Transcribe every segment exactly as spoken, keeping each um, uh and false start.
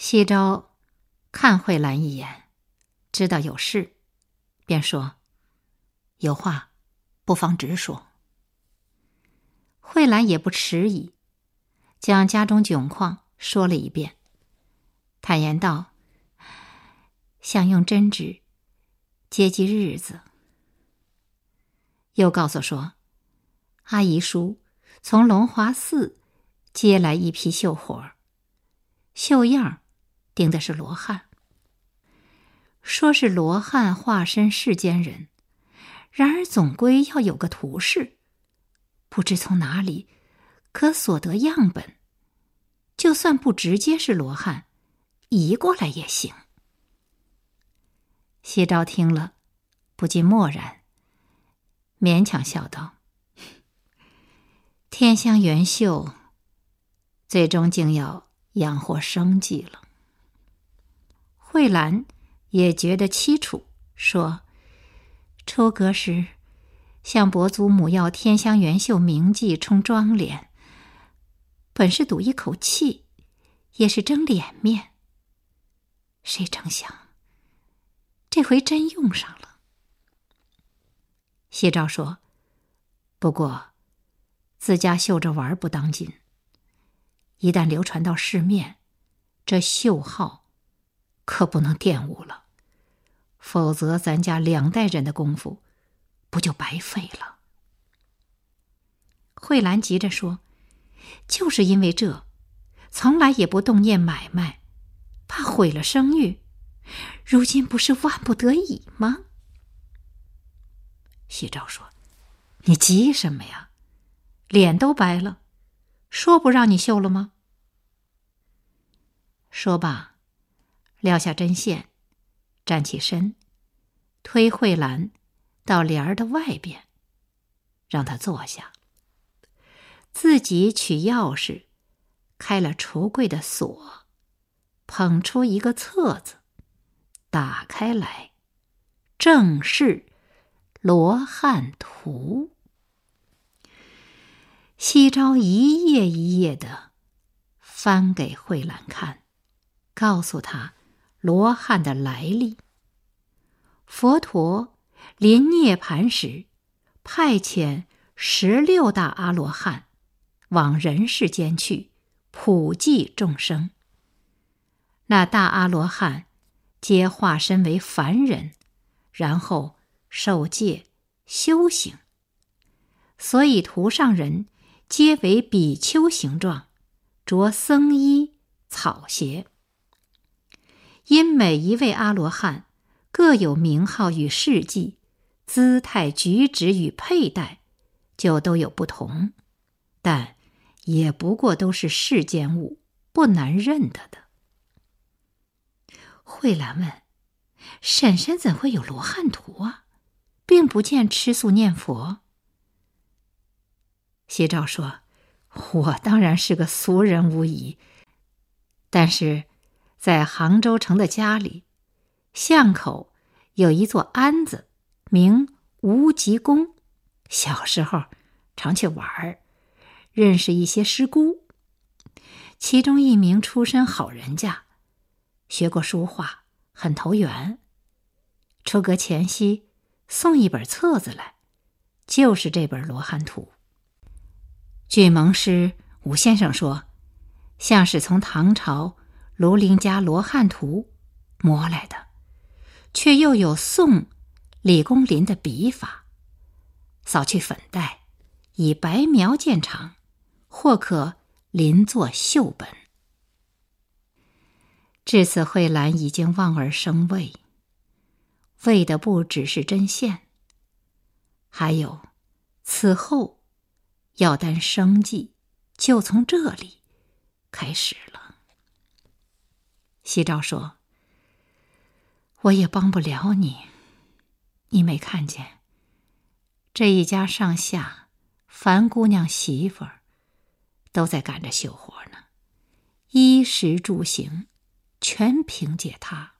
西周看慧兰一眼，知道有事，便说：“有话不妨直说。”慧兰也不迟疑，将家中窘况说了一遍，坦言道：“想用针纸接济日子。”又告诉说，阿姨叔从龙华寺接来一批绣活，绣样定的是罗汉，说是罗汉化身世间人，然而总归要有个图示，不知从哪里可所得样本，就算不直接是罗汉，移过来也行。西昭听了不禁默然，勉强笑道：“天香元绣最终竟要养活生计了。”慧兰也觉得凄楚，说：“出阁时向伯祖母要天香元绣铭记充妆奁，本是赌一口气，也是争脸面，谁成想这回真用上了。”西昭说：“不过自家绣着玩不当紧，一旦流传到市面，这绣号可不能玷污了，否则咱家两代人的功夫不就白费了。”慧兰急着说：“就是因为这，从来也不动念买卖，怕毁了声誉，如今不是万不得已吗？”西昭说：“你急什么呀？脸都白了，说不让你绣了吗？”说罢，撂下针线，站起身，推慧兰到帘儿的外边，让她坐下，自己取钥匙开了橱柜的锁，捧出一个册子，打开来，正是罗汉图。西昭一页一页的翻给慧兰看，告诉他罗汉的来历。佛陀临涅盘时，派遣十六大阿罗汉往人世间去，普济众生。那大阿罗汉皆化身为凡人，然后受戒修行，所以图上人皆为比丘形状，着僧衣草鞋。因每一位阿罗汉各有名号与事迹，姿态举止与佩戴就都有不同，但也不过都是世间物，不难认得的。慧兰问：“婶婶怎会有罗汉图啊？并不见吃素念佛。”西昭说：“我当然是个俗人无疑，但是在杭州城的家里，巷口有一座庵子，名无极宫。小时候常去玩儿，认识一些师姑，其中一名出身好人家，学过书画，很投缘。出阁前夕送一本册子来，就是这本罗汉图。据蒙师武先生说，像是从唐朝庐陵家罗汉图摹来的，却又有宋李公麟的笔法，扫去粉黛，以白描见长，或可临作绣本。至此慧兰已经望而生畏，为的不只是针线，还有此后要担生计，就从这里开始了。西昭说：“我也帮不了你，你没看见这一家上下樊姑娘媳妇儿都在赶着绣活呢，衣食住行全凭借她。”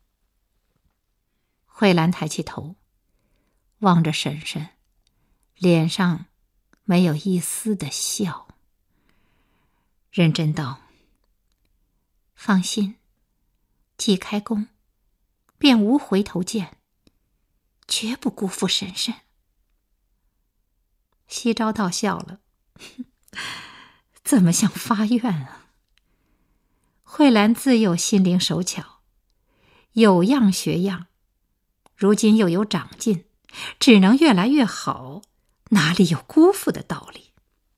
慧兰抬起头，望着婶婶，脸上没有一丝的笑，认真道：“放心， 既开弓，便无回头箭，绝不辜负婶婶。西昭道笑了，怎么像发愿啊？慧兰自幼心灵手巧，有样学样，如今又有长进，只能越来越好，哪里有辜负的道理？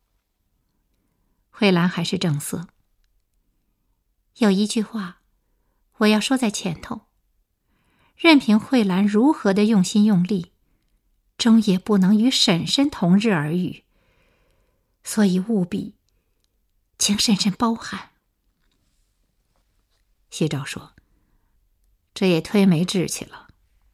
慧兰还是正色。有一句话我要说在前头，任凭慧兰如何的用心用力，终也不能与婶婶同日而语，所以务必请婶婶包涵。西昭说，这也忒没志气了。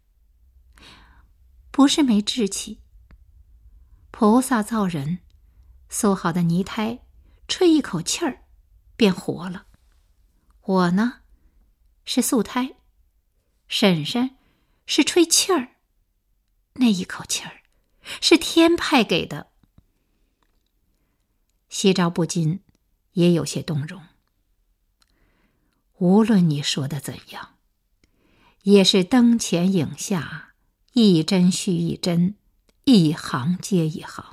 不是没志气，菩萨造人，塑好的泥胎吹一口气儿便活了。我呢是素胎，婶婶是吹气儿，那一口气儿是天派给的。西昭不禁也有些动容。无论你说的怎样，也是灯前影下，一针续一针，一行接一行。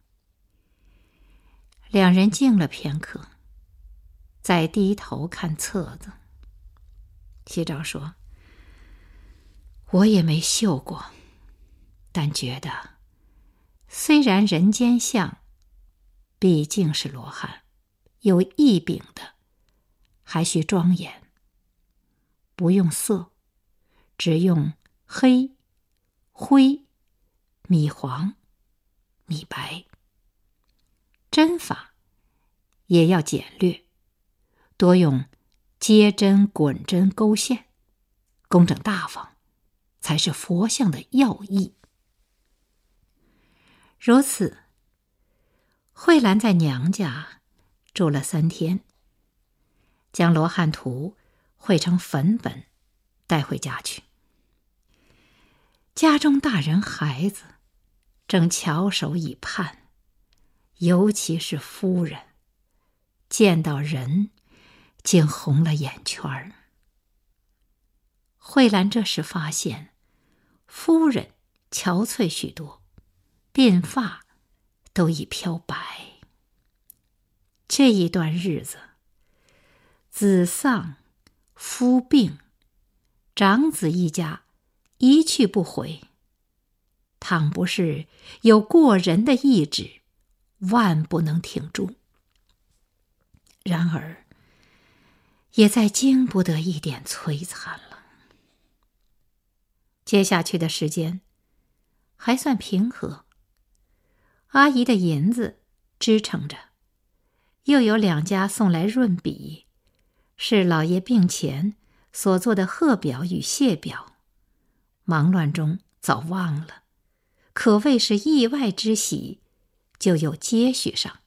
两人静了片刻，再低头看册子。西昭说，我也没绣过，但觉得虽然人间相毕竟是罗汉，有异禀的，还需庄严，不用色，只用黑、灰、米黄、米白。针法也要简略，多用接针、滚针、勾线，工整大方，才是佛像的要义。如此，慧兰在娘家住了三天，将罗汉图绘成粉本带回家去。家中大人孩子正翘首以盼，尤其是夫人，见到人竟红了眼圈儿。慧兰这时发现，夫人憔悴许多，鬓发都已飘白。这一段日子，子丧，夫病，长子一家一去不回，倘不是有过人的意志，万不能挺住。然而也再经不得一点摧残了。接下去的时间还算平和，阿姨的银子支撑着，又有两家送来润笔，是老爷病前所做的贺表与谢表，忙乱中早忘了，可谓是意外之喜，就又接续上。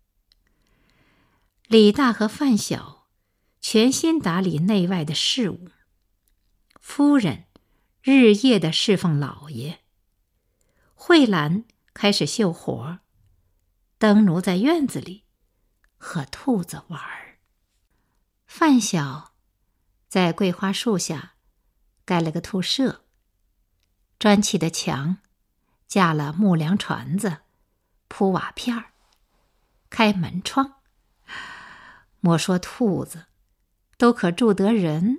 李大和范小全心打理内外的事务，夫人日夜的侍奉老爷，慧兰开始绣活，灯奴在院子里和兔子玩儿。范小在桂花树下盖了个兔舍，砖砌的墙架了木梁船子，铺瓦片儿，开门窗，莫说兔子，都可住得人。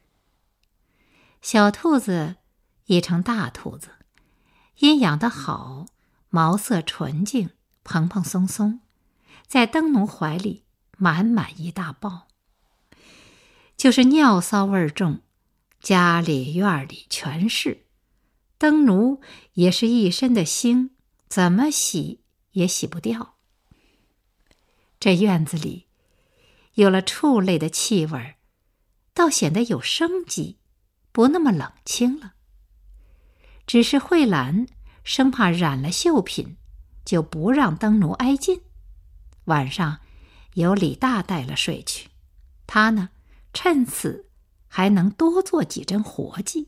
小兔子也成大兔子，因养得好，毛色纯净，蓬蓬松松，在灯奴怀里满满一大抱。就是尿骚味重，家里院里全是，灯奴也是一身的腥，怎么洗也洗不掉。这院子里有了畜类的气味，倒显得有生机，不那么冷清了。只是慧兰生怕染了绣品，就不让灯奴挨近。晚上由李大带了睡去，他呢，趁此还能多做几针活计。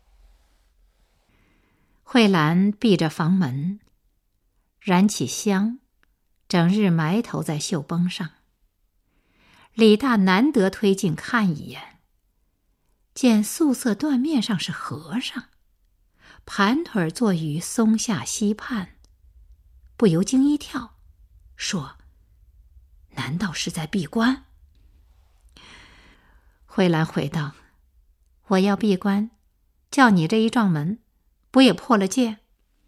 慧兰闭着房门，燃起香，整日埋头在绣绷上。李大难得推进看一眼， 见素色缎面上是和尚，盘腿坐于松下溪畔，不由惊一跳，说：“难道是在闭关？”慧兰回道：“我要闭关，叫你这一撞门，不也破了戒？”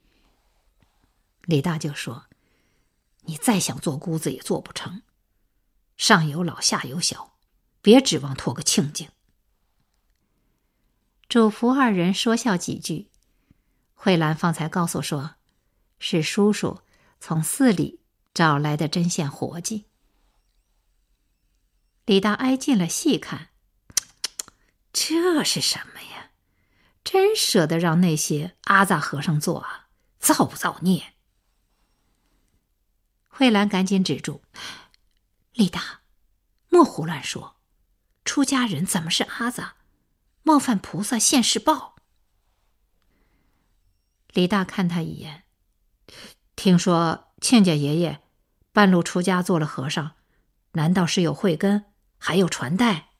李大就说：“你再想做姑子也做不成，上有老下有小，别指望托个清净。”主仆二人说笑几句，慧兰方才告诉说，是叔叔从寺里找来的针线活计。李大挨近了细看，这是什么呀？真舍得让那些阿杂和尚做啊，造不造孽？慧兰赶紧止住：“李大，莫胡乱说，出家人怎么是阿杂？冒犯菩萨现世报。”李大看他一眼：“听说亲家爷爷半路出家做了和尚，难道是有慧根，还有传代？”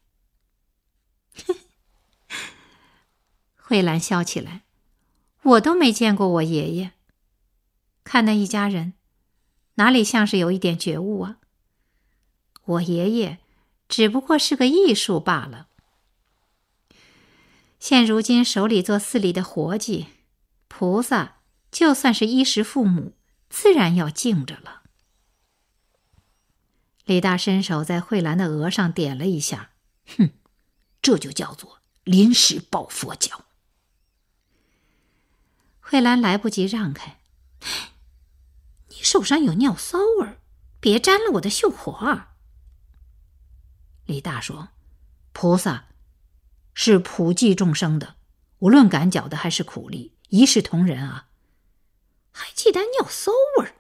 慧兰笑起来：“我都没见过我爷爷，看那一家人，哪里像是有一点觉悟啊？我爷爷只不过是个艺术罢了。现如今手里做寺里的活计，菩萨就算是衣食父母，自然要敬着了。”李大伸手在慧兰的额上点了一下：“哼，这就叫做临时抱佛脚。”慧兰来不及让开：“你手上有尿骚味，别沾了我的绣活儿。”李大说：“菩萨是普济众生的，无论赶脚的还是苦力，一视同仁啊，还忌惮尿骚味。”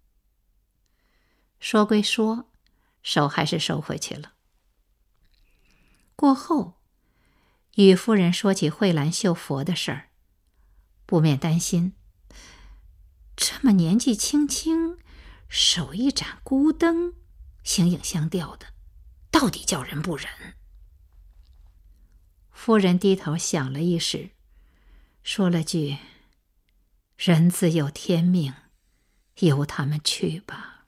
说归说，手还是收回去了。过后，与夫人说起慧兰绣佛的事儿，不免担心，这么年纪轻轻，手一盏孤灯，形影相吊的，到底叫人不忍。夫人低头想了一时，说了句：“人自有天命，由他们去吧。”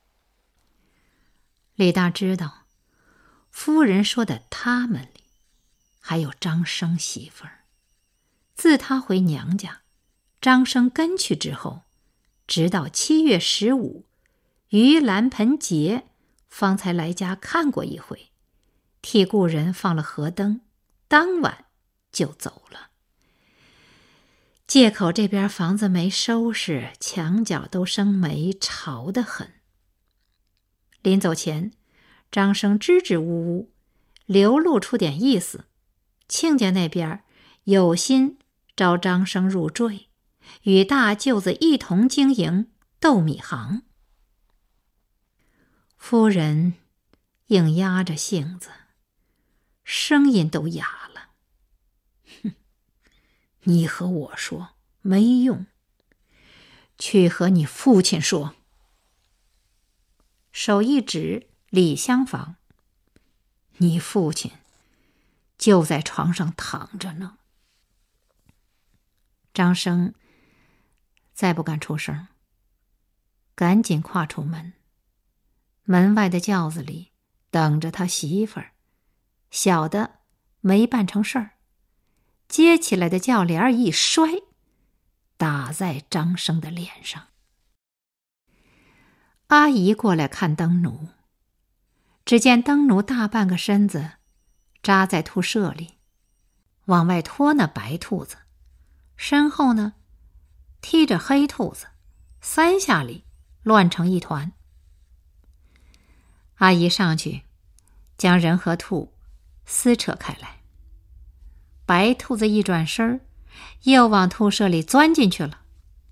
李大知道，夫人说的他们里，还有张生媳妇儿。自他回娘家，张生跟去之后，直到七月十五，盂兰盆节，方才来家看过一回，替故人放了河灯，当晚就走了。界口这边房子没收拾，墙角都生霉，潮得很。临走前，张生支支吾吾，流露出点意思，亲家那边有心招张生入赘，与大舅子一同经营豆米行。夫人硬压着性子，声音都哑了：“哼，你和我说没用，去和你父亲说。”手一指里厢房：“你父亲就在床上躺着呢。”张生再不敢出声，赶紧跨出门。门外的轿子里等着他媳妇儿，小的没办成事儿，接起来的轿帘一摔，打在张生的脸上。阿姨过来看灯奴，只见灯奴大半个身子扎在兔舍里，往外拖那白兔子，身后呢踢着黑兔子，三下里乱成一团。阿姨上去将人和兔撕扯开来，白兔子一转身，又往兔舍里钻进去了。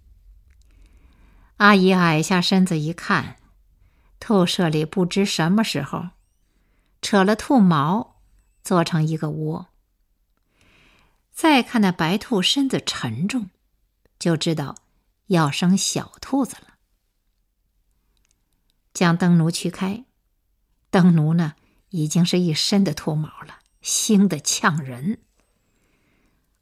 阿姨矮下身子一看，兔舍里不知什么时候扯了兔毛，做成一个窝。再看那白兔身子沉重，就知道要生小兔子了。将灯奴驱开，灯奴呢已经是一身的兔毛了，腥得呛人。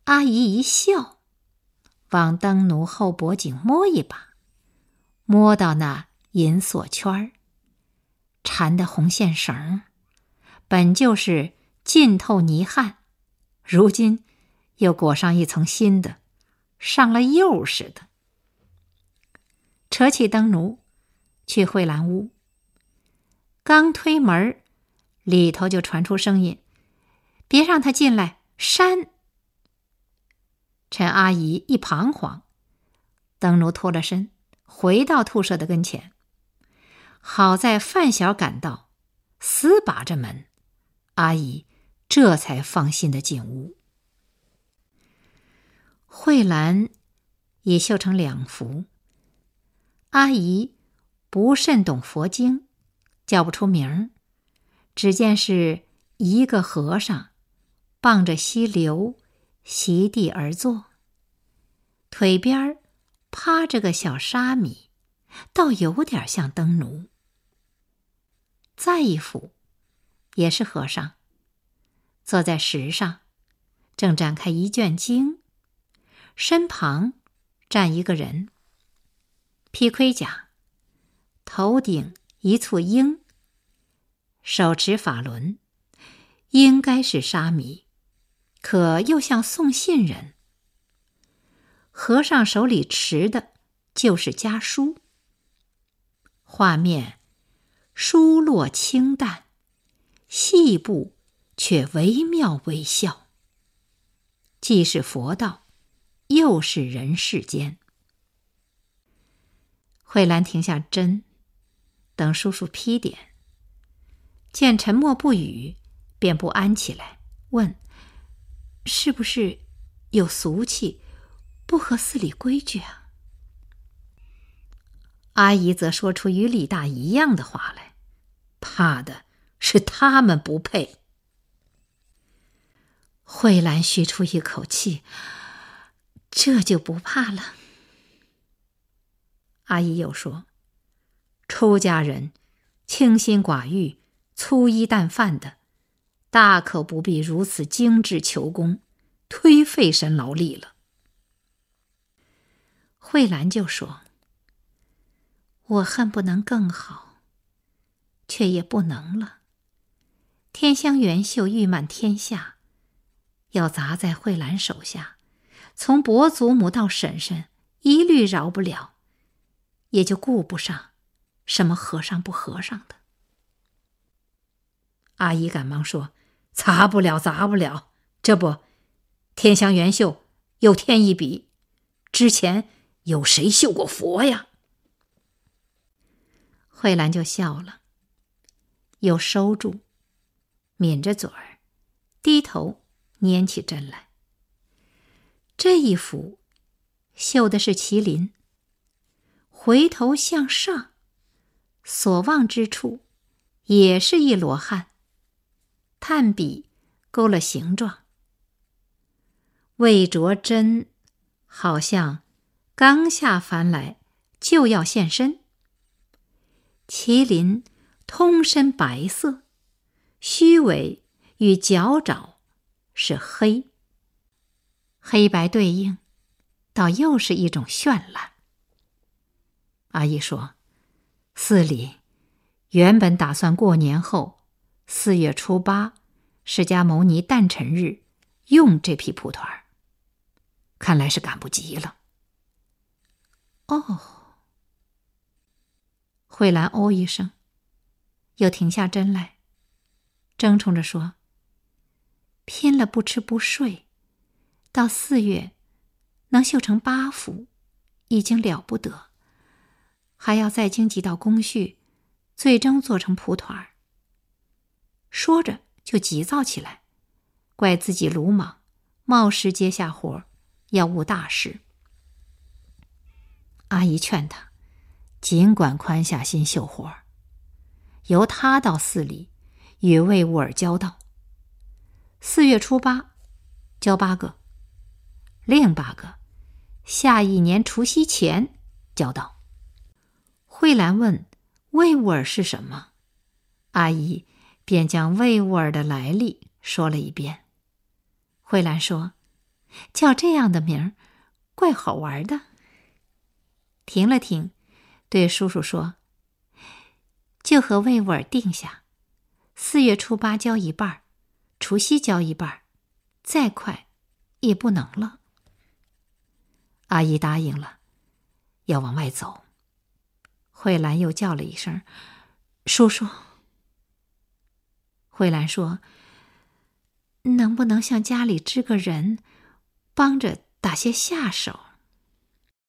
阿姨一笑，往灯奴后脖颈摸一把，摸到那银锁圈，缠的红线绳，本就是浸透泥汗，如今又裹上一层新的，上了釉似的。扯起灯奴去慧兰屋，刚推门，里头就传出声音：“别让他进来，扇！”陈阿姨一彷徨，灯奴脱了身，回到兔舍的跟前。好在范小赶到，死把着门，阿姨这才放心的进屋。慧兰已绣成两幅，阿姨不甚懂佛经，叫不出名儿，只见是一个和尚傍着溪流席地而坐，腿边趴着个小沙弥，倒有点像灯奴。再一幅也是和尚，坐在石上，正展开一卷经，身旁站一个人，披盔甲，头顶一簇缨，手持法轮，应该是沙弥，可又像送信人。和尚手里持的就是家书，画面疏落清淡，细部却惟妙惟肖，既是佛道，又是人世间。慧兰停下针，等叔叔批点，见沉默不语，便不安起来，问：“是不是有俗气，不合寺里规矩啊？”阿姨则说出与李大一样的话来，怕的是他们不配。慧兰吁出一口气，这就不怕了。阿姨又说：“出家人清心寡欲、粗衣淡饭的，大可不必如此精致求功，忒费神劳力了。”慧兰就说：“我恨不能更好，却也不能了。天香元秀誉满天下，要砸在慧兰手下，从伯祖母到婶婶，一律饶不了，也就顾不上什么和尚不和尚的。”阿姨赶忙说：“砸不了，砸不了，这不，天香元秀又添一笔，之前有谁绣过佛呀？”慧兰就笑了，又收住，抿着嘴儿，低头拈起针来。这一幅绣的是麒麟，回头向上，所望之处也是一罗汉，炭笔勾了形状，未着针，好像刚下凡来就要现身。麒麟通身白色，须尾与脚爪是黑，黑白对应，倒又是一种绚烂。阿姨说：“寺里原本打算过年后四月初八释迦牟尼诞辰日用这匹蒲团，看来是赶不及了。”哦。慧兰哦一声，又停下针来，争冲着说：“拼了不吃不睡，到四月能绣成八幅，已经了不得，还要再经几道工序，最终做成蒲团。”说着就急躁起来，怪自己鲁莽，冒失接下活，要误大事。阿姨劝他尽管宽下心绣活，由他到寺里与魏兀儿交道，四月初八交八个，另八个下一年除夕前交到。慧兰问魏兀儿是什么，阿姨便将魏兀儿的来历说了一遍。慧兰说：“ 叫这样的名儿，怪好玩的。停了停，对叔叔说：“就和魏沃尔定下，四月初八交一半，除夕交一半，再快也不能了。”阿姨答应了，要往外走。慧兰又叫了一声：“叔叔。”慧兰说：“能不能向家里支个人，帮着打些下手？”